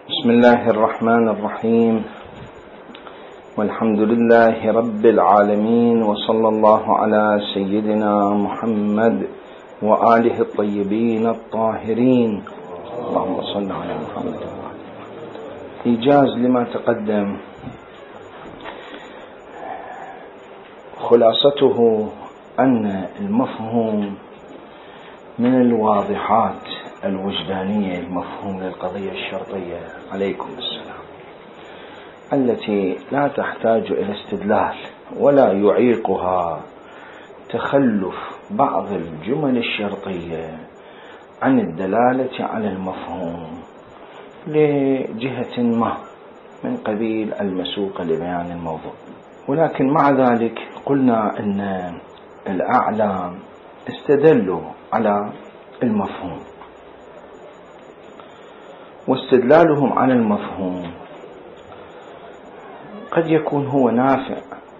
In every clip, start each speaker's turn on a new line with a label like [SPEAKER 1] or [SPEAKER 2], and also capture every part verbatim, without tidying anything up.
[SPEAKER 1] بسم الله الرحمن الرحيم، والحمد لله رب العالمين، وصلى الله على سيدنا محمد وآله الطيبين الطاهرين. اللهم صل على محمد. إيجاز لما تقدم، خلاصته أن المفهوم من الواضحات الوجدانية، المفهوم للقضية الشرطية عليكم السلام، التي لا تحتاج إلى استدلال ولا يعيقها تخلف بعض الجمل الشرطية عن الدلالة على المفهوم لجهة ما من قبيل المسوق لبيان الموضوع. ولكن مع ذلك قلنا أن الأعلام استدلوا على المفهوم، واستدلالهم على المفهوم قد يكون هو نافع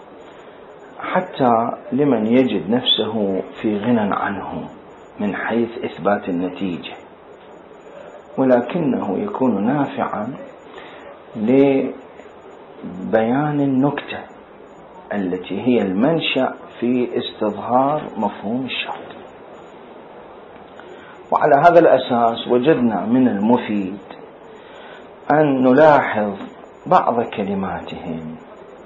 [SPEAKER 1] حتى لمن يجد نفسه في غنى عنه من حيث إثبات النتيجة، ولكنه يكون نافعا لبيان النكتة التي هي المنشأ في استظهار مفهوم الشرط. وعلى هذا الأساس وجدنا من المفيد أن نلاحظ بعض كلماتهم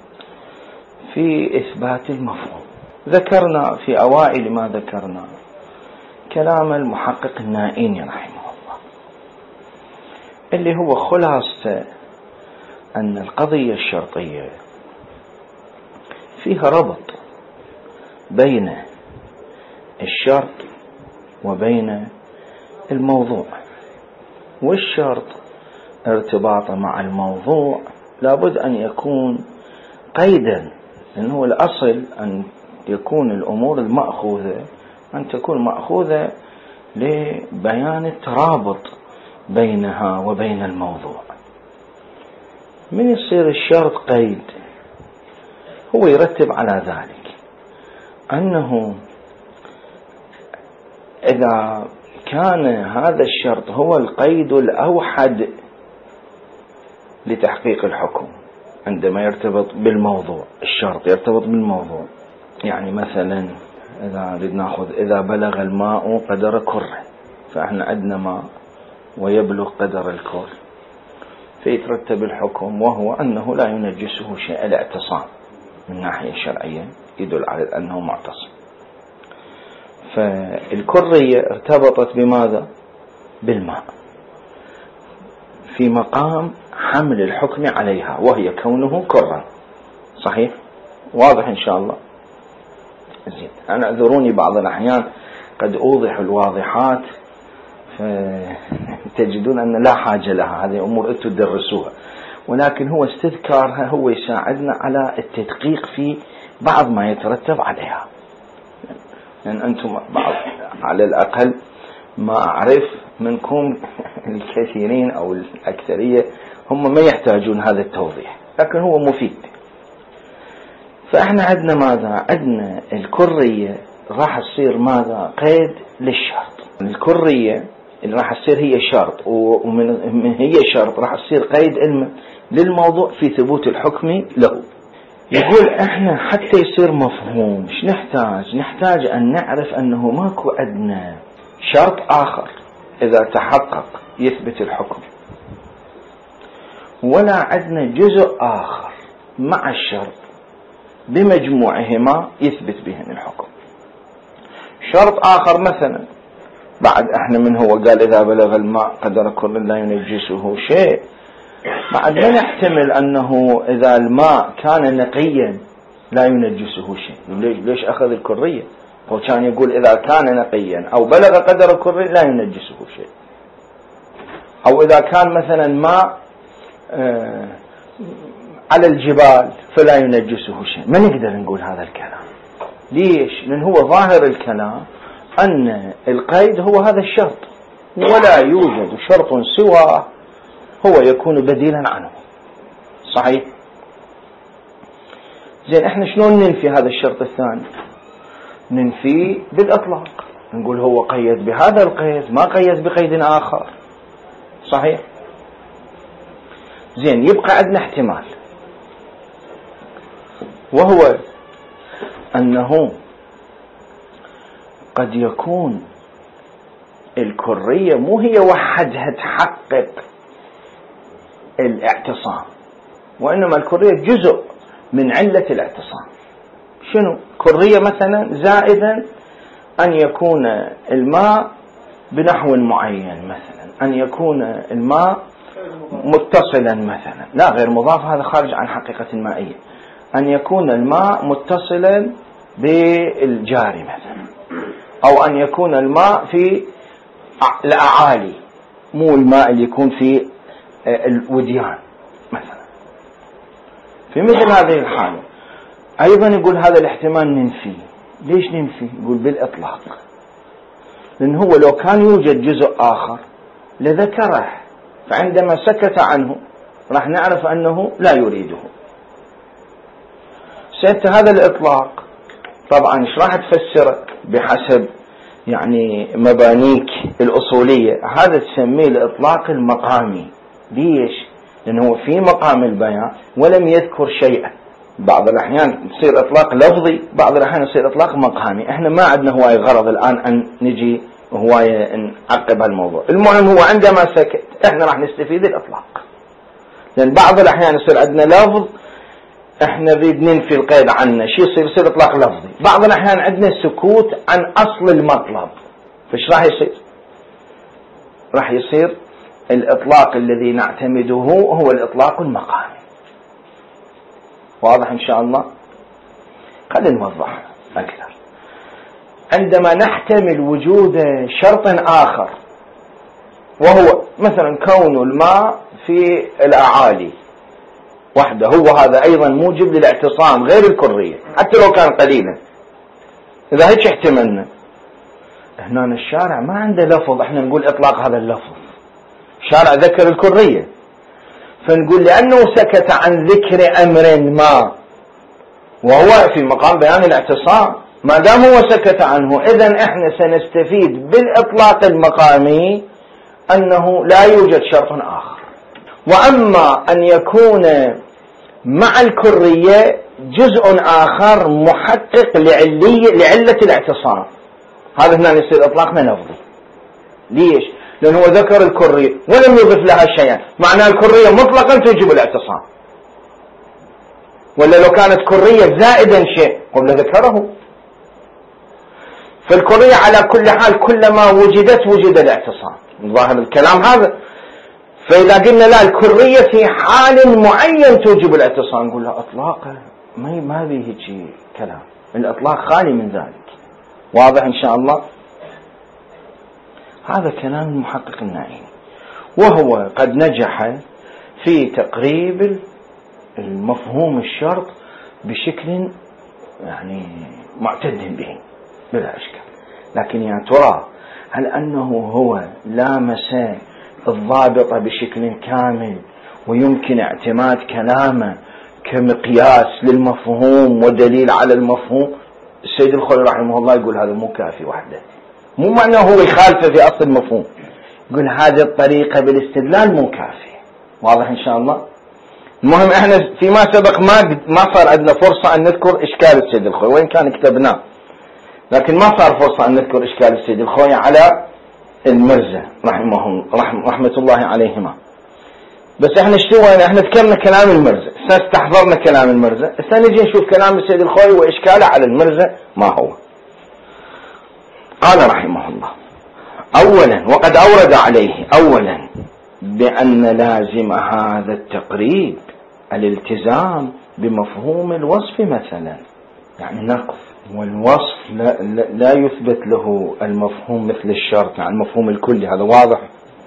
[SPEAKER 1] في إثبات المفهوم. ذكرنا في أوائل ما ذكرنا كلام المحقق النائيني رحمه الله، اللي هو خلاصة أن القضية الشرطية فيها ربط بين الشرط وبين الموضوع، والشرط ارتباطه مع الموضوع لابد أن يكون قيدا، لأنه الأصل أن يكون الأمور المأخوذة أن تكون مأخوذة لبيان الترابط بينها وبين الموضوع. من يصير الشرط قيد؟ هو يرتب على ذلك أنه إذا كان هذا الشرط هو القيد الأوحد لتحقيق الحكم عندما يرتبط بالموضوع، الشرط يرتبط بالموضوع. يعني مثلا إذا نريد نأخذ إذا بلغ الماء قدر كره، فإحنا عندنا ماء ويبلغ قدر الكر، فيترتب الحكم وهو أنه لا ينجسه شيء، الاعتصام من ناحية شرعية يدل على أنه معتصم. فالكرية ارتبطت بماذا؟ بالماء، في مقام حمل الحكم عليها وهي كونه كرا. صحيح؟ واضح إن شاء الله. زين، أنا أعذروني بعض الأحيان قد أوضح الواضحات فتجدون أن لا حاجة لها، هذه أمور أنتم تدرسوها، ولكن هو استذكارها هو يساعدنا على التدقيق في بعض ما يترتب عليها. لأن أنتم بعض على الأقل ما أعرف منكم الكثيرين أو الأكثرية هم ما يحتاجون هذا التوضيح، لكن هو مفيد. فإحنا عندنا ماذا؟ عندنا الكرية راح تصير ماذا؟ قيد للشرط. الكرية اللي راح تصير هي شرط، ومن هي شرط راح تصير قيد للموضوع في ثبوت الحكم له. يقول احنا حتى يصير مفهوم ايش نحتاج؟ نحتاج ان نعرف انه ماكو عندنا شرط اخر اذا تحقق يثبت الحكم، ولا عندنا جزء اخر مع الشرط بمجموعهما يثبت بهن الحكم. شرط اخر مثلا بعد احنا من هو قال اذا بلغ الماء قدر كل لا ينجسه شيء، بعد ما نحتمل أنه إذا الماء كان نقيا لا ينجسه شيء. ليش, ليش أخذ الكرية؟ هو كان يقول إذا كان نقيا أو بلغ قدر الكرية لا ينجسه شيء، أو إذا كان مثلا ماء آه على الجبال فلا ينجسه شيء. ما نقدر نقول هذا الكلام. ليش؟ لأن هو ظاهر الكلام أن القيد هو هذا الشرط، ولا يوجد شرط سواه هو يكون بديلا عنه. صحيح؟ زين، احنا شلون ننفي هذا الشرط الثاني؟ ننفي بالإطلاق، نقول هو قيد بهذا القيد، ما قيد بقيد آخر. صحيح؟ زين، يبقى عندنا احتمال، وهو أنه قد يكون الكرية مو هي وحدها تحقق الاعتصام، وإنما الكرية جزء من علة الاعتصام. شنو؟ كرية مثلا زائدا أن يكون الماء بنحو معين، مثلا أن يكون الماء متصلا مثلا، لا غير مضاف، هذا خارج عن حقيقة المائية. أن يكون الماء متصلا بالجاري مثلا، أو أن يكون الماء في الأعالي، مو الماء اللي يكون في الوديان مثلا. في مثل هذه الحالة أيضا يقول هذا الاحتمال ننفيه. ليش ننفيه؟ يقول بالإطلاق، لأن هو لو كان يوجد جزء آخر لذكره، فعندما سكت عنه راح نعرف أنه لا يريده. سيدت هذا الإطلاق طبعا ايش راح تفسره بحسب يعني مبانيك الأصولية؟ هذا تسميه الإطلاق المقامي. ليش؟ لأنه في مقام البيان ولم يذكر شيئا. بعض الأحيان تصير إطلاق لفظي، بعض الأحيان يصير إطلاق مقامي. احنا ما عندنا هواية غرض الآن أن نجي هواية نعقب هالموضوع. المهم هو عندما سكت احنا راح نستفيد الإطلاق، لأن بعض الأحيان يصير عندنا لفظ احنا نريد ننفي القيد عنه، شي يصير يصير إطلاق لفظي. بعض الأحيان عندنا سكوت عن أصل المطلب، فايش راح يصير؟ راح يصير الإطلاق الذي نعتمده هو الإطلاق المقامي. واضح إن شاء الله؟ خلينا نوضح أكثر. عندما نحتمل وجود شرط آخر، وهو مثلا كون الماء في الأعالي وحده، هو هذا أيضا موجب للاعتصام غير الكرية حتى لو كان قليلا. إذا هيك احتملنا، هنا الشارع ما عنده لفظ احنا نقول إطلاق هذا اللفظ، الشارع ذكر الكرية، فنقول لأنه سكت عن ذكر أمر ما وهو في مقام بيان الاعتصام، ما دام هو سكت عنه إذن احنا سنستفيد بالإطلاق المقامي أنه لا يوجد شرط آخر. وأما أن يكون مع الكرية جزء آخر محقق لعلية لعلة الاعتصام، هذا هنا يصير إطلاقنا لفظي. ليش؟ لأنه ذكر الكرية ولم يضف لها شيئا، معنى الكرية مطلقا توجب الاعتصام، ولا لو كانت كرية زائدا شيء قبل ذكره. فالكرية على كل حال كلما وجدت وجد الاعتصام، ظاهر الكلام هذا. فإذا قلنا لا الكرية في حال معين توجب الاعتصام، نقول لا إطلاقه ما ما به شيء كلام، الإطلاق خالي من ذلك. واضح إن شاء الله؟ هذا كلام المحقق النائي، وهو قد نجح في تقريب المفهوم الشرط بشكل يعني معتد به بلا إشكال. لكن يا ترى هل أنه هو لامس الضابط بشكل كامل ويمكن اعتماد كلامه كمقياس للمفهوم ودليل على المفهوم؟ السيد الخوئي رحمه الله يقول هذا مو كافي وحده، مو معناه هو يخالفه في أصل المفهوم، يقول هذه الطريقة بالاستدلال مو كافي. واضح إن شاء الله؟ المهم احنا فيما سبق ما ما صار عندنا فرصة أن نذكر إشكال السيد الخوئي، وإن كان كتبناه، لكن ما صار فرصة أن نذكر إشكال السيد الخوئي على المرزا رحمه رحمة الله عليهما. بس احنا اشتوينا، احنا ذكرنا كلام المرزا، استحضرنا كلام المرزا، نجي نشوف كلام السيد الخوئي وإشكاله على المرزا ما هو. قال رحمه الله: أولا، وقد أورد عليه أولا بأن لازم هذا التقريب الالتزام بمفهوم الوصف مثلا، يعني نقف، والوصف لا, لا يثبت له المفهوم مثل الشرط، يعني المفهوم الكلي، هذا واضح.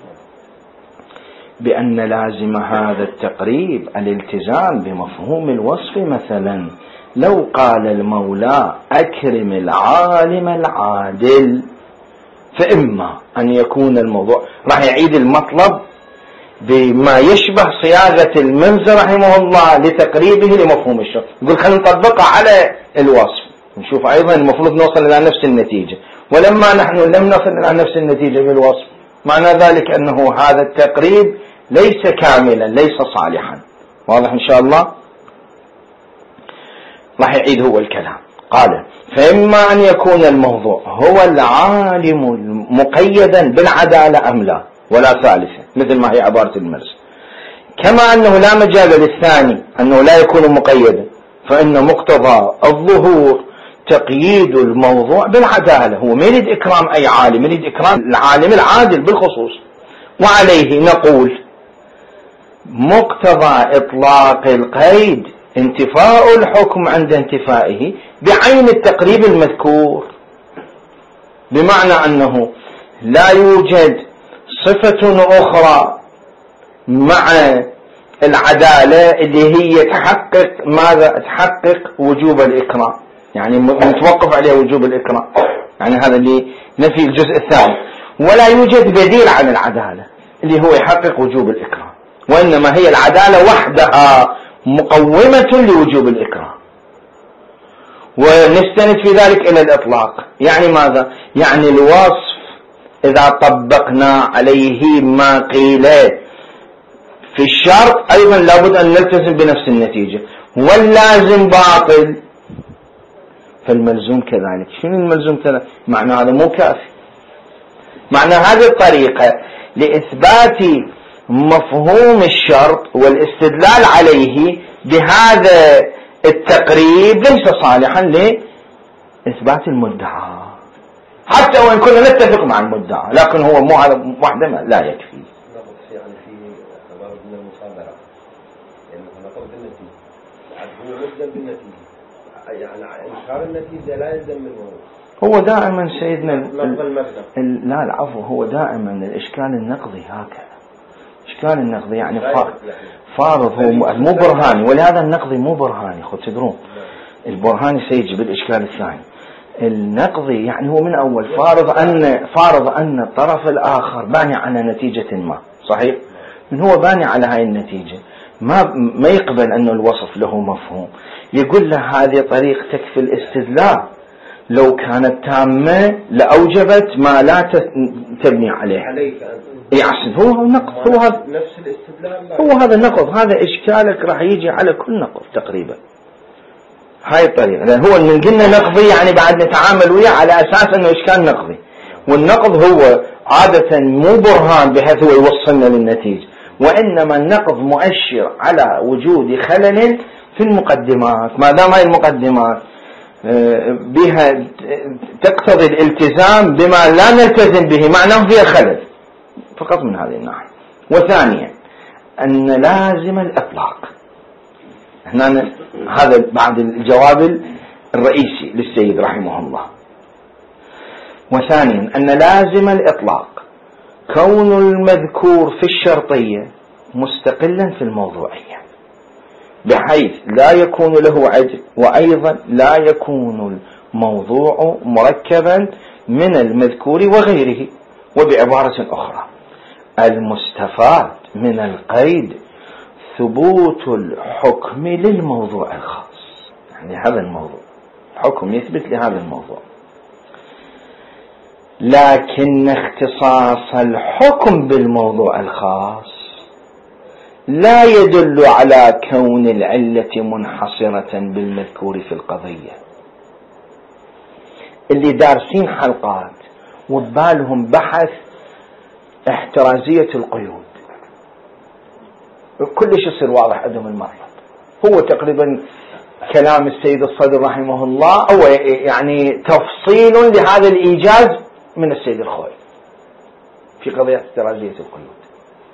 [SPEAKER 1] بأن لازم هذا التقريب الالتزام بمفهوم الوصف مثلا لو قال المولى أكرم العالم العادل، فإما أن يكون الموضوع راح يعيد المطلب بما يشبه صياغة المنزل رحمه الله لتقريبه لمفهوم الشرط، يقول خلينا نطبقه على الوصف نشوف أيضا المفروض نوصل إلى نفس النتيجة، ولما نحن لم نصل إلى نفس النتيجة بالوصف معنى ذلك أنه هذا التقريب ليس كاملا، ليس صالحا. واضح إن شاء الله؟ راح يعيد هو الكلام. قال فإما أن يكون الموضوع هو العالم مقيدا بالعدالة أم لا، ولا ثالثة، مثل ما هي عبارة المرس. كما أنه لا مجال للثاني أنه لا يكون مقيدا، فإن مقتضى الظهور تقييد الموضوع بالعدالة. هو ما يريد إكرام أي عالم، يريد إكرام العالم العادل بالخصوص. وعليه نقول مقتضى إطلاق القيد انتفاء الحكم عند انتفائه بعين التقريب المذكور، بمعنى أنه لا يوجد صفة أخرى مع العدالة اللي هي تحقق ماذا؟ تحقق وجوب الإكرام، يعني متوقف عليه وجوب الإكرام، يعني هذا اللي نفي الجزء الثاني. ولا يوجد بديل عن العدالة اللي هو يحقق وجوب الإكرام، وإنما هي العدالة وحدها مقومة لوجوب الإكرام. ونستند في ذلك إلى الإطلاق. يعني ماذا؟ يعني الوصف إذا طبقنا عليه ما قيل في الشرط أيضا لابد أن نلتزم بنفس النتيجة، واللازم باطل فالملزوم كذلك. شنو الملزوم كذلك؟ معنى هذا مو كافي. معنى هذه الطريقة لإثبات مفهوم الشرط والاستدلال عليه بهذا التقريب ليس صالحا لإثبات المدعى، حتى وإن كنا نتفق مع المدعى، لكن هو مو هذا وحده لا يكفي.
[SPEAKER 2] يعني في عبارة من المصادرة، يعني نقول بالنتيجة، هو ملزم بالنتيجة، يعني إنكار النتيجة لا يلزم منه.
[SPEAKER 1] هو دائما سيدنا
[SPEAKER 2] ال...
[SPEAKER 1] لا العفو، هو دائما الإشكال النقضي هكذا. إشكال النقضي يعني فارض، هو مو برهاني، ولهذا النقضي مو برهاني. خذ تدرون البرهاني سيجي بالإشكال الثاني. النقضي يعني هو من أول فارض أن فارض أن الطرف الآخر باني على نتيجة ما، صحيح؟ من هو باني على هاي النتيجة ما ما يقبل أن الوصف له مفهوم، يقول له هذه طريقتك في الاستدلال لو كانت تامة لأوجبت ما لا تبني عليه. يعصد هو النقض، هو هذا
[SPEAKER 2] نفس الاستدلال،
[SPEAKER 1] هو هذا النقض. هذا إشكالك راح يجي على كل نقض تقريبا هاي الطريقة، لأن هو من قلنا نقضي يعني بعد نتعامل وياه على أساس أنه إشكال نقضي، والنقض هو عادة مو برهان بحيث هو يوصلنا للنتيجة، وإنما النقض مؤشر على وجود خلل في المقدمات. ما دام هاي المقدمات بها تقتضي الالتزام بما لا نلتزم به معناه فيها خلل فقط من هذه الناحية. وثانيا أن لازم الإطلاق، هنا هذا بعد الجواب الرئيسي للسيد رحمه الله. وثانيا أن لازم الإطلاق كون المذكور في الشرطية مستقلا في الموضوعية، بحيث لا يكون له عجل، وأيضا لا يكون الموضوع مركبا من المذكور وغيره. وبعبارة أخرى المستفاد من القيد ثبوت الحكم للموضوع الخاص، يعني هذا الموضوع حكم يثبت لهذا الموضوع، لكن اختصاص الحكم بالموضوع الخاص لا يدل على كون العلة منحصرة بالمذكور في القضية. اللي دارسين حلقات وبالهم بحث احترازية القيود كلش يصير واضح عندهم المرة. هو تقريبا كلام السيد الصدر رحمه الله هو يعني تفصيل لهذا الإيجاز من السيد الخوي في قضية احترازية القيود.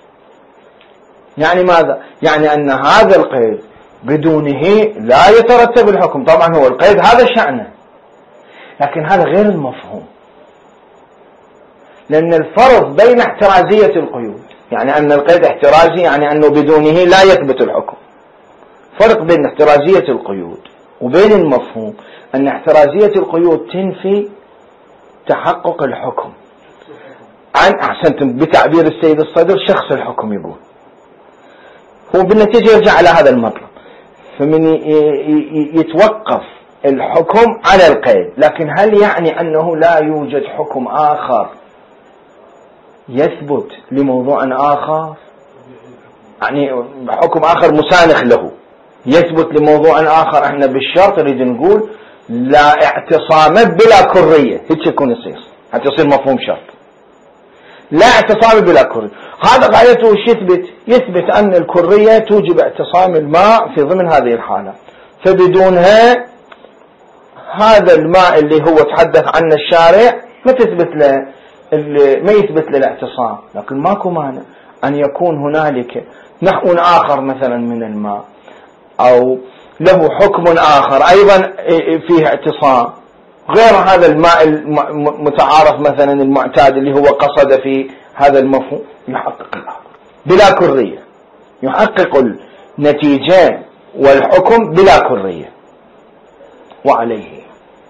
[SPEAKER 1] يعني ماذا؟ يعني أن هذا القيد بدونه لا يترتب الحكم. طبعا هو القيد هذا شأنه، لكن هذا غير المفهوم، لأن الفرق بين احترازية القيود يعني أن القيد احترازي يعني أنه بدونه لا يثبت الحكم. فرق بين احترازية القيود وبين المفهوم أن احترازية القيود تنفي تحقق الحكم عن أحسنتم بتعبير السيد الصدر شخص الحكم، يقول هو بالنتيجة يرجع على هذا المطلب، فمن يتوقف الحكم على القيد. لكن هل يعني أنه لا يوجد حكم آخر يثبت لموضوع آخر؟ يعني حكم آخر مسانخ له يثبت لموضوع آخر. احنا بالشرط نريد نقول لا اعتصام بلا كرية، هيك يكون يصير حتى يصير مفهوم شرط. لا اعتصام بلا كرية، هذا غايته وش يثبت؟ يثبت أن الكرية توجب اعتصام الماء في ضمن هذه الحالة، فبدونها هذا الماء اللي هو تحدث عنه الشارع ما تثبت له، ما يثبت له الاعتصام. لكن ماكو مانع أن يكون هنالك نحو آخر مثلا من الماء أو له حكم آخر أيضا فيه اعتصام غير هذا الماء المتعارف مثلا المعتاد اللي هو قصد في هذا المفهوم، يحقق الأمر بلا كرية، يحقق النتيجة والحكم بلا كرية. وعليه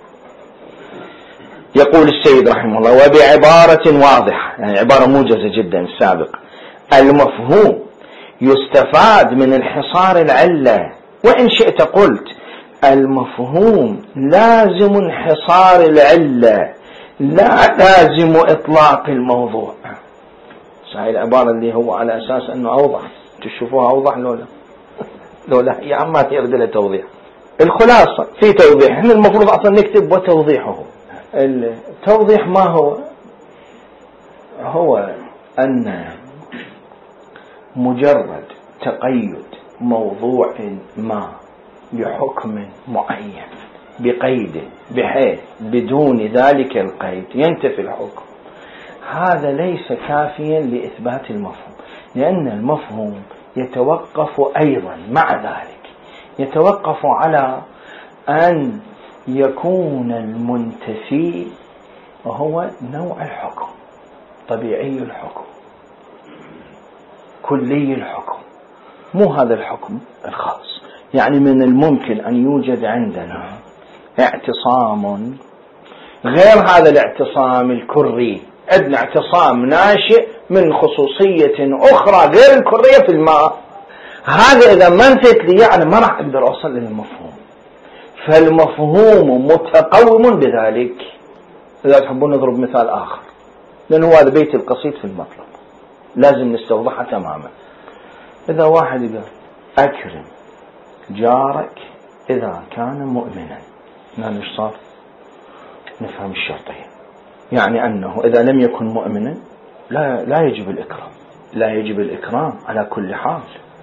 [SPEAKER 1] يقول السيد رحمه الله: وبعبارة واضحة، يعني عبارة موجزة جدا السابق، المفهوم يستفاد من انحصار العلة، وإن شئت قلت المفهوم لازم انحصار العلة لا لازم إطلاق الموضوع. صحيح العبارة اللي هو على أساس أنه أوضح، تشوفوها أوضح لولا لولا هي عما يرد لها توضيح. الخلاصة في توضيح، احنا المفروض أصلا نكتب وتوضيحه. التوضيح ما هو؟ هو أن مجرد تقيد موضوع ما بحكم معين بقيد بحيث بدون ذلك القيد ينتفي الحكم، هذا ليس كافيا لإثبات المفهوم، لأن المفهوم يتوقف أيضا مع ذلك يتوقف على أن يكون المنتفي وهو نوع الحكم، طبيعي الحكم، كلي الحكم، مو هذا الحكم الخاص. يعني من الممكن أن يوجد عندنا اعتصام غير هذا الاعتصام الكري، عندنا اعتصام ناشئ من خصوصية أخرى غير الكرية في الماء، هذا إذا ما نفيت لي يعني ما راح أقدر أوصل للمفهوم، فالمفهوم متقوم بذلك. إذا تحبون نضرب مثال آخر، لأنه هذا بيت القصيد في المطلب لازم نستوضحها تماما. إذا واحد قال أكرم جارك إذا كان مؤمنا، نحن إيش صار؟ نفهم الشرطين، يعني أنه إذا لم يكن مؤمنا لا لا يجب الإكرام، لا يجب الإكرام على كل حال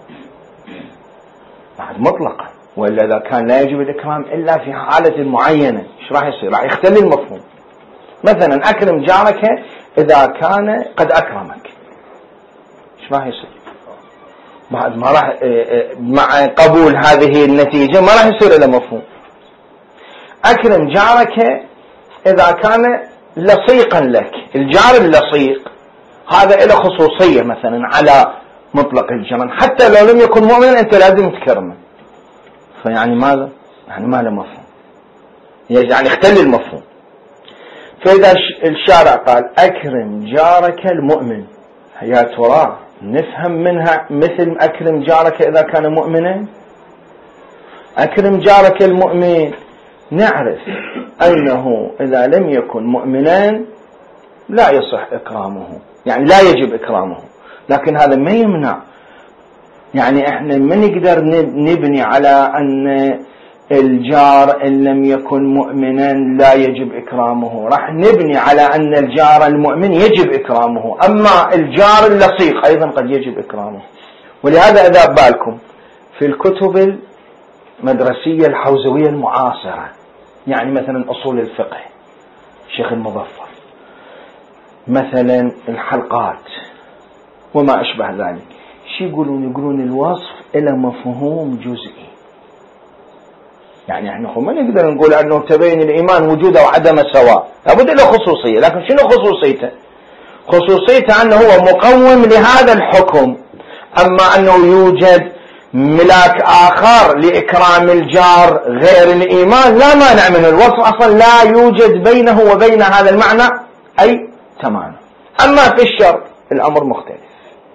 [SPEAKER 1] بعد مطلقا، وإلا إذا كان لا يجب الإكرام إلا في حالة معينة إيش راح يصير؟ راح يختل المفهوم. مثلا أكرم جارك إذا كان قد أكرمك، إيش راح يصير؟ بعد ما راح مع قبول هذه النتيجة ما راح يصير إلا مفهوم. أكرم جارك إذا كان لصيقا لك، الجار اللصيق هذا له خصوصية مثلا على مطلق الجيران، حتى لو لم يكن مؤمنا أنت لازم تكرمه، فيعني ماذا؟ يعني ما له مفهوم، يعني اختل المفهوم. فإذا الشارع قال أكرم جارك المؤمن، يا ترى نفهم منها مثل أكرم جارك إذا كان مؤمنا؟ أكرم جارك المؤمن نعرف أنه إذا لم يكن مؤمنا لا يصح إكرامه، يعني لا يجب إكرامه، لكن هذا ما يمنع، يعني احنا ما نقدر نبني على أن الجار إن لم يكن مؤمنا لا يجب إكرامه، راح نبني على أن الجار المؤمن يجب إكرامه، أما الجار اللصيق أيضا قد يجب إكرامه. ولهذا إذا بالكم في الكتب المدرسية الحوزوية المعاصرة، يعني مثلا أصول الفقه الشيخ المظفر، مثلا الحلقات وما أشبه ذلك، شو يقولون؟ يقولون الوصف إلى مفهوم جزئي، يعني احنا ما نقدر نقول أنه تبين الإيمان وجوده وعدمه سواء، لابد له خصوصية، لكن شنو خصوصيته؟ خصوصيته أنه هو مقوم لهذا الحكم، أما أنه يوجد ملاك آخر لإكرام الجار غير الإيمان لا مانع منه، الوصف أصلا لا يوجد بينه وبين هذا المعنى أي تمام. أما في الشرط الأمر مختلف.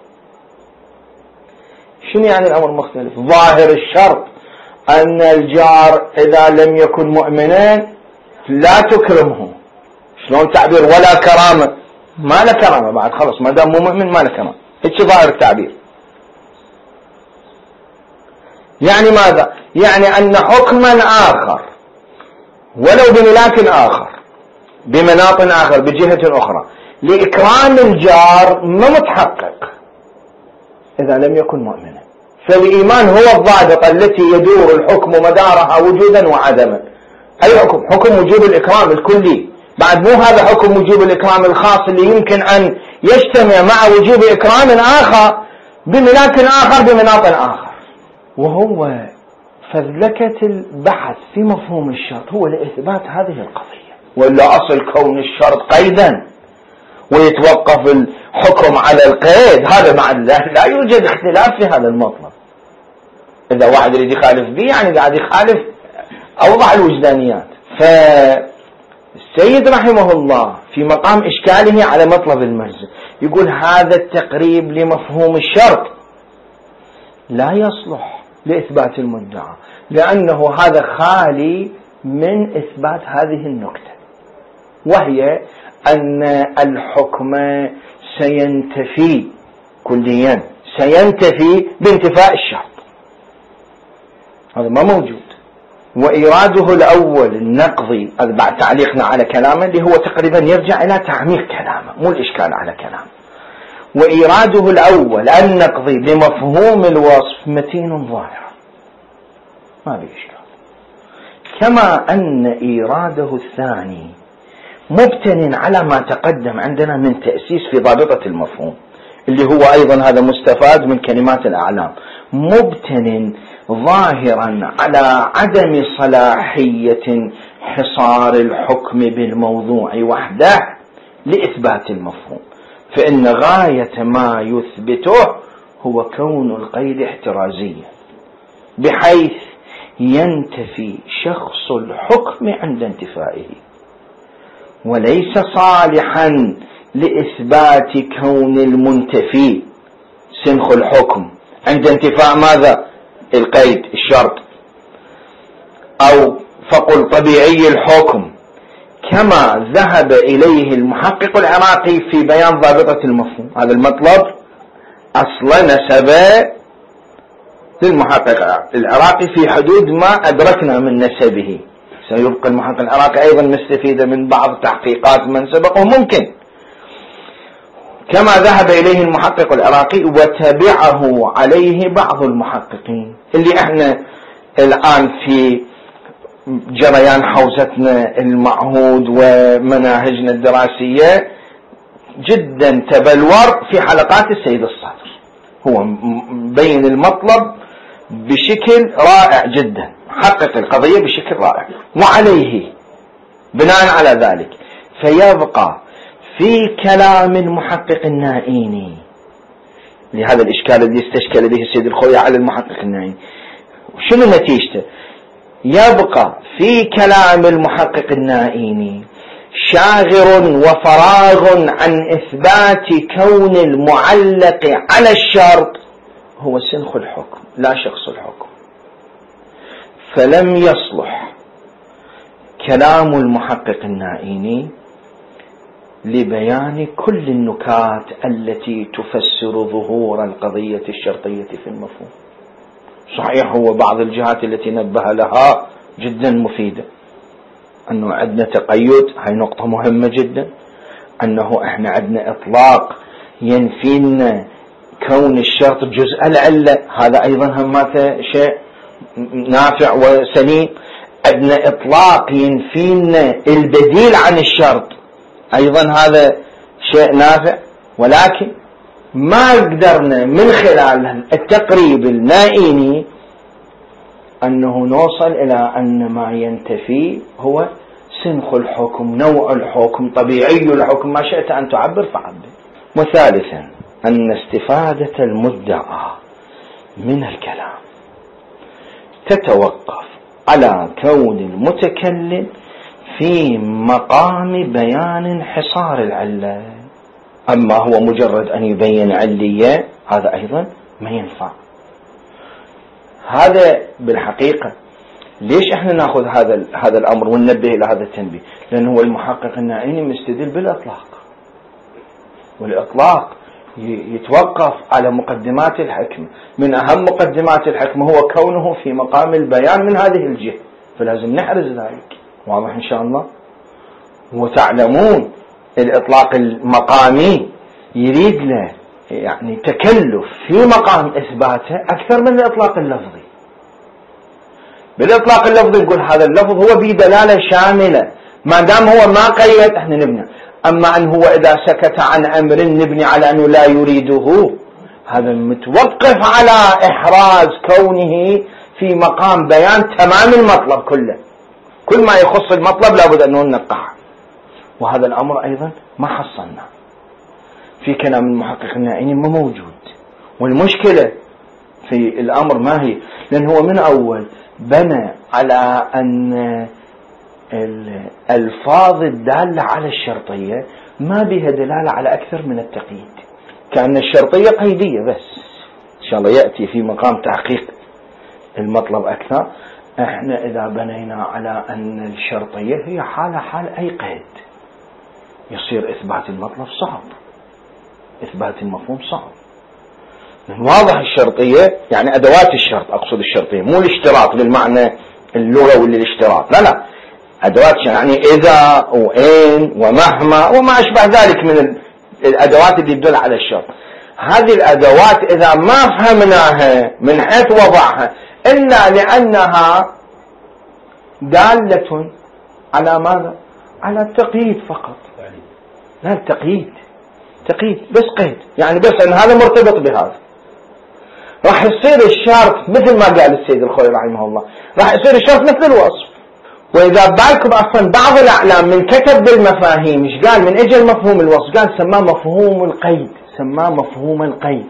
[SPEAKER 1] شنو يعني الأمر مختلف؟ ظاهر الشرط أن الجار إذا لم يكن مؤمنا لا تكرمه، شلون تعبير ولا كرامة؟ ما له كرامة بعد، خلص ما دام مو مؤمن ما له كرامة، هيك ظاهر التعبير. يعني ماذا؟ يعني أن حكما آخر ولو بملاك آخر بمناط آخر بجهة أخرى لإكرام الجار ما متحقق إذا لم يكن مؤمنا. فالإيمان هو الضابطة التي يدور الحكم مدارها وجودا وعدما. أي حكم؟ حكم وجوب الإكرام الكلي، بعد مو هذا حكم وجوب الإكرام الخاص اللي يمكن أن يجتمع مع وجوب إكرام آخر بملاك آخر بمناط آخر. وهو فذلكة البحث في مفهوم الشرط هو لإثبات هذه القضية، ولا أصل كون الشرط قيدا ويتوقف الحكم على القيد هذا مع الله لا يوجد اختلاف في هذا المطلب. إذا واحد يريد يخالف به يعني قاعد يخالف أوضح الوجدانيات. فالسيد رحمه الله في مقام إشكاله على مطلب المجز يقول هذا التقريب لمفهوم الشرط لا يصلح لإثبات المدعى، لأنه هذا خالي من إثبات هذه النكتة، وهي أن الحكم سينتفي كليا، سينتفي بانتفاء الشرط، هذا ما موجود. وإراده الأول النقضي، هذا بعد تعليقنا على كلامه اللي هو تقريبا يرجع إلى تعميق كلامه مو الإشكال على كلامه. وإراده الأول النقضي بمفهوم الوصف متين ظاهر ما بإشكال، كما أن إراده الثاني مبتن على ما تقدم عندنا من تأسيس في ضابطة المفهوم اللي هو أيضا هذا مستفاد من كلمات الأعلام، مبتن ظاهرا على عدم صلاحية حصار الحكم بالموضوع وحده لإثبات المفهوم، فإن غاية ما يثبته هو كون القيد احترازيا بحيث ينتفي شخص الحكم عند انتفائه، وليس صالحا لإثبات كون المنتفي سنخ الحكم عند انتفاء ماذا؟ القيد الشرط، أو فقل طبيعي الحكم، كما ذهب إليه المحقق العراقي في بيان ضابطة المفهوم. هذا المطلب أصلا نسب للمحقق العراقي في حدود ما أدركنا من نسبه، سيبقى المحقق العراقي أيضا مستفيد من بعض تحقيقات من سبقه ممكن، كما ذهب إليه المحقق العراقي وتبعه عليه بعض المحققين اللي احنا الآن في جريان حوزتنا المعهود ومناهجنا الدراسية جدا تبلور في حلقات السيد الصدر، هو بين المطلب بشكل رائع جدا، حقق القضية بشكل رائع، وعليه بناء على ذلك فيبقى في كلام المحقق النائيني لهذا الإشكال الذي استشكل به السيد الخوي على المحقق النائيني. شنو نتيجته؟ يبقى في كلام المحقق النائيني شاغر وفراغ عن إثبات كون المعلق على الشرط هو سنخ الحكم لا شخص الحكم، فلم يصلح كلام المحقق النائيني لبيان كل النكات التي تفسر ظهور القضية الشرطية في المفهوم. صحيح هو بعض الجهات التي نبه لها جدا مفيدة، أنه عندنا تقيد، هاي نقطة مهمة جدا، أنه إحنا عندنا إطلاق ينفينا كون الشرط جزء العلة، هذا أيضا هماته شيء نافع وسليم. عندنا إطلاق ينفينا البديل عن الشرط، أيضا هذا شيء نافع، ولكن ما قدرنا من خلال التقريب النائيني أنه نوصل إلى أن ما ينتفي هو سنخ الحكم، نوع الحكم، طبيعي الحكم، ما شئت أن تعبر فعبر. وثالثا أن استفادة المدعى من الكلام تتوقف على كون المتكلم في مقام بيان حصار العلة، أما هو مجرد أن يبين علية هذا أيضا ما ينفع. هذا بالحقيقة ليش احنا ناخذ هذا هذا الأمر وننبه إلى هذا التنبيه؟ لأنه هو المحقق النائيني مستدل بالإطلاق، والإطلاق يتوقف على مقدمات الحكمة. من أهم مقدمات الحكمة هو كونه في مقام البيان من هذه الجهة، فلازم نحرز ذلك. واضح إن شاء الله. وتعلمون الإطلاق المقامي يريد له يعني تكلف في مقام إثباته أكثر من الإطلاق اللفظي. بالإطلاق اللفظي نقول هذا اللفظ هو بدلالة شاملة، ما دام هو ما قيد احنا نبني. أما أن هو إذا سكت عن أمر نبني على أنه لا يريده، هذا متوقف على إحراز كونه في مقام بيان تمام المطلب كله، كل ما يخص المطلب لابد أنه ننقح. وهذا الأمر أيضا ما حصلنا في كلام المحقق النائيني، ما موجود. والمشكلة في الأمر ما هي؟ لأن هو من أول بنى على أن الألفاظ الدالة على الشرطية ما بها دلالة على أكثر من التقييد، كأن الشرطية قيدية بس. إن شاء الله يأتي في مقام تحقيق المطلب أكثر. إحنا إذا بنينا على أن الشرطية هي حالة حال أي قيد، يصير إثبات المطلب صعب، إثبات المفهوم صعب. واضح الشرطية يعني أدوات الشرط، أقصد الشرطية مو الاشتراط بالمعنى اللغوي للاشتراط، لا لا، أدوات يعني إذا وإن ومهما وما أشبه ذلك من الأدوات اللي تدل على الشرط. هذه الأدوات إذا ما فهمناها من حيث وضعها إلا لأنها دالة على ماذا؟ على التقييد فقط، لا التقييد تقييد بس قيد، يعني بس أن هذا مرتبط بهذا، راح يصير الشرط مثل ما قال السيد الخوي رحمه الله، راح يصير الشرط مثل الوصف. وإذا بالكم أصلا بعض الأعلام من كتب بالمفاهيم إيش قال من أجل مفهوم الوصف؟ قال سماه مفهوم القيد، سماه مفهوم القيد.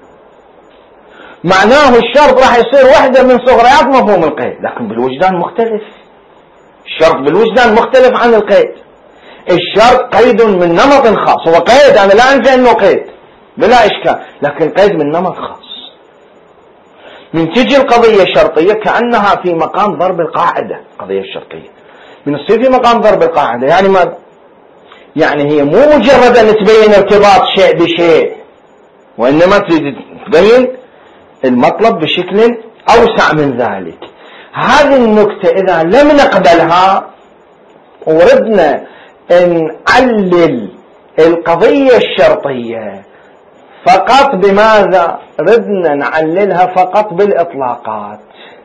[SPEAKER 1] معناه الشرط راح يصير واحدة من صغريات مفهوم القيد، لكن بالوجدان مختلف. الشرط بالوجدان مختلف عن القيد. الشرط قيد من نمط خاص، هو قيد أنا لا أنسى أنه قيد بلا إشكال، لكن قيد من نمط خاص. من تجي القضية الشرطية كأنها في مقام ضرب القاعدة، قضية الشرطية من الصير في مقام ضرب القاعدة. يعني ما يعني هي مو مجرد أن تبين ارتباط شيء بشيء، وإنما تبين المطلب بشكل أوسع من ذلك. هذه النكتة إذا لم نقبلها وردنا أن نعلل القضية الشرطية فقط بماذا؟ ردنا نعللها فقط بالإطلاقات،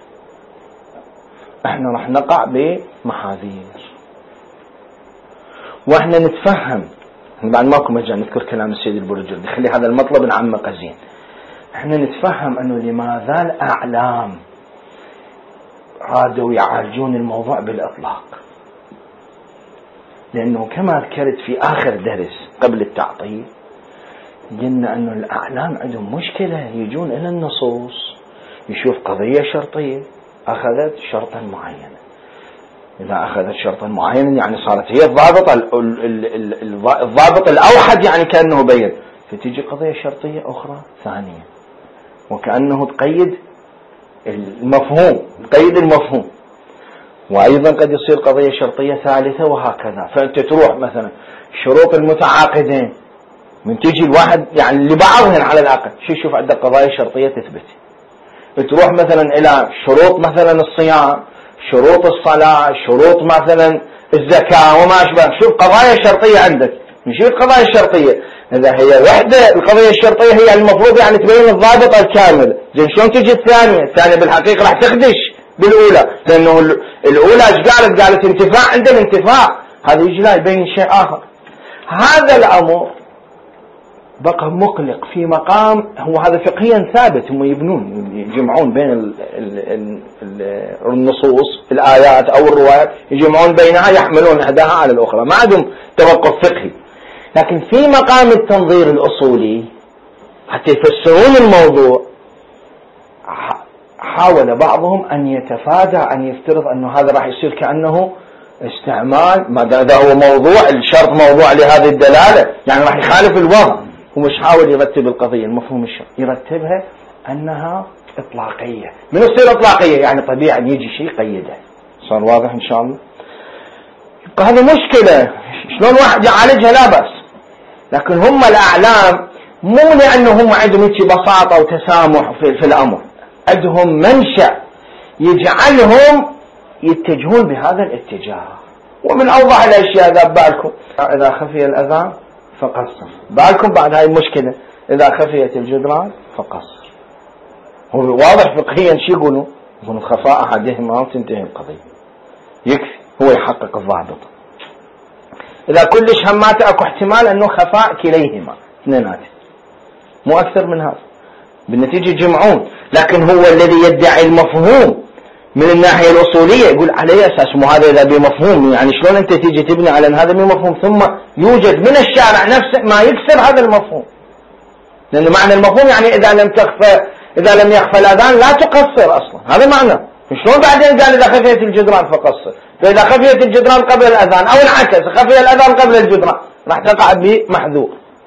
[SPEAKER 1] احنا راح نقع بمحاذير. واحنا نتفهم بعد ماكو مجال نذكر كلام السيد البرجردي، خلي هذا المطلب نعمقه زين. احنا نتفهم انه لماذا الاعلام رادوا يعالجون الموضوع بالاطلاق، لانه كما ذكرت في اخر درس قبل التعطيل قلنا انه الاعلام عندهم مشكلة، يجون الى النصوص يشوف قضية شرطية اخذت شرطا معينا، اذا اخذت شرطا معينا يعني صارت هي الضابط الضابط الاوحد، يعني كأنه بين، فتيجي قضية شرطية اخرى ثانية وكأنه تقيد المفهوم، تقيد المفهوم. وايضا قد يصير قضية شرطية ثالثة وهكذا. فانت تروح مثلا شروط المتعاقدين من تيجي الواحد يعني لبعضهن على الأقل شو يشوف عندك قضايا شرطية تثبت، بتروح مثلا إلى شروط مثلا الصيام، شروط الصلاة، شروط مثلا الزكاة وما أشبه، شوف قضايا شرطية عندك، نشوف قضايا الشرطية إذا هي وحدة القضية الشرطية هي المفروض يعني تبين الضابط الكامل. زين شلون تجي الثانية؟ الثانية بالحقيقة راح تخدش بالأولى، لأنه الأولى ايش قالت؟ قالت انتفاع عند الانتفاع، هذا يجي لا يبين شيء آخر. هذا الأمر بقى مقلق في مقام هو هذا فقهيا ثابت، هم يبنون يجمعون بين ال ال ال النصوص الآيات أو الروايات، يجمعون بينها يحملون إحداها على الأخرى، ما عندهم توقف فقهي. لكن في مقام التنظير الأصولي حتى يفسرون الموضوع حاول بعضهم أن يتفادى أن يفترض أنه هذا راح يصير كأنه استعمال، ما هذا هو موضوع الشرط موضوع لهذه الدلالة، يعني راح يخالف الوضع. ومش حاول يرتب القضية المفهوم الشرط، يرتبها أنها إطلاقية. من يصير إطلاقية يعني طبيعي يجي شيء قيده. صار واضح إن شاء الله؟ هذه مشكلة، شلون واحد يعالجها لا بأس، لكن هم الأعلام مو لأنه هم عندهم بساطة وتسامح في, في الأمر، عندهم منشأ يجعلهم يتجهون بهذا الاتجاه. ومن أوضح الأشياء إذا بالكم إذا خفي الأذان فقصر، بالكم بعد هاي المشكلة إذا خفيت الجدران فقصر. هو واضح فقهيا شو يقولوا؟ يقولوا خفاء أحدهما وتنتهي القضية، يكفي هو يحقق الضابط. إذا كلش هماته أكو احتمال أنه خفاء كليهما اثنينات، مو أكثر من هذا، بالنتيجة يجمعون. لكن هو الذي يدعي المفهوم من الناحية الأصولية يقول على أساس مو هذا إذا بمفهوم، يعني شلون أنت تيجي تبني على أن هذا بمفهوم ثم يوجد من الشارع نفسه ما يكسر هذا المفهوم، لأن معنى المفهوم يعني إذا لم تخفى إذا لم يخفى الأذان لا تقصر أصلا، هذا معنى. شلون بعدين قال إذا خفيت الجدران فقصر؟ فإذا خفيت الجدران قبل الأذان أو العكس خفي الأذان قبل الجدران راح تقع بمحذور.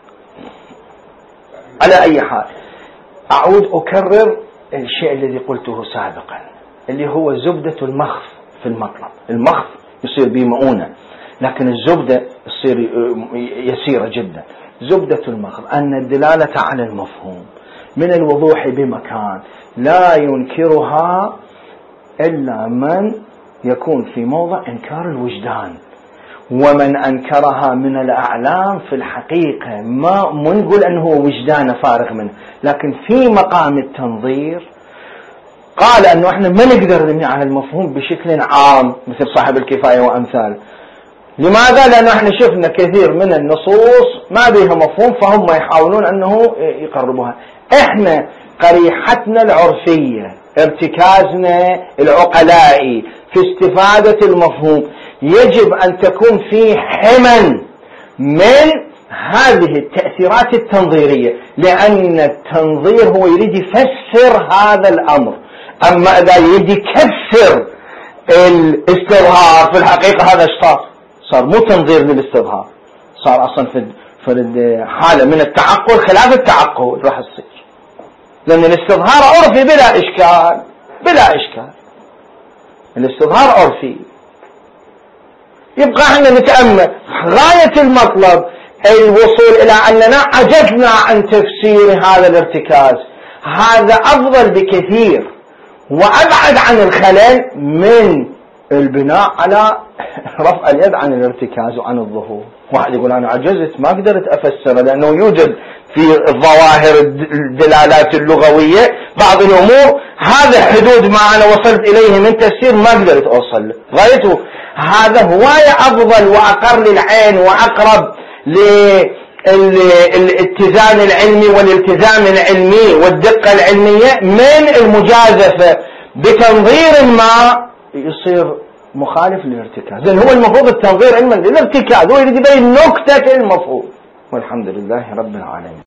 [SPEAKER 1] على أي حال أعود أكرر الشيء الذي قلته سابقا اللي هو زبدة المخف في المطلب. المخف يصير به مؤونة، لكن الزبدة يصير يسيرة جدا. زبدة المخف أن الدلالة على المفهوم من الوضوح بمكان لا ينكرها إلا من يكون في موضع إنكار الوجدان، ومن أنكرها من الأعلام في الحقيقة ما منقول أنه وجدان فارغ منه، لكن في مقام التنظير قال أنه إحنا ما نقدر نبني على المفهوم بشكل عام مثل صاحب الكفاية وأمثال. لماذا؟ لأنه إحنا شفنا كثير من النصوص ما بها مفهوم فهم يحاولون أنه يقربوها. إحنا قريحتنا العرفية ارتكازنا العقلائي في استفادة المفهوم يجب أن تكون في حمل من هذه التأثيرات التنظيرية، لأن التنظير هو يريد يفسر هذا الأمر. أما إذا يريد يكسر الاستظهار في الحقيقة هذا ايش صار؟ صار مو تنظير للاستظهار، صار أصلا في حالة من التعقل خلاف التعقل راح تصير، لأن الاستظهار عرفي بلا إشكال بلا إشكال الاستظهار عرفي. يبقى احنا نتأمل غاية المطلب الوصول إلى أننا عجزنا عن تفسير هذا الارتكاز. هذا أفضل بكثير وأبعد عن الخلل من البناء على رفع اليد عن الارتكاز وعن الظهور. واحد يقول أنا عجزت ما قدرت أفسره، لأنه يوجد في الظواهر الدلالات اللغوية بعض الأمور هذا حدود ما أنا وصلت إليه من تفسير ما قدرت أوصل غايته. هذا هواية أفضل وأقر للعين وأقرب للاتزان العلمي والالتزام العلمي والدقة العلمية من المجازفة بتنظير ما يصير مخالف للارتكاز، لأن هو المفروض التنظير علما للارتكاز، هو يريد يبين نكتة المفهوم. والحمد لله رب العالمين.